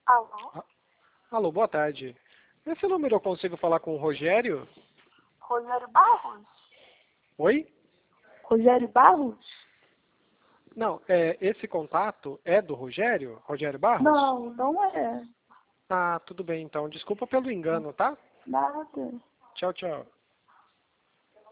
Alô? Alô, boa tarde. Nesse número eu consigo falar com o Rogério? Rogério Barros? Oi? Rogério Barros? Não, esse contato é do Rogério? Rogério Barros? Não, não é. Ah, tudo bem então. Desculpa pelo engano, tá? Nada. Tchau, tchau.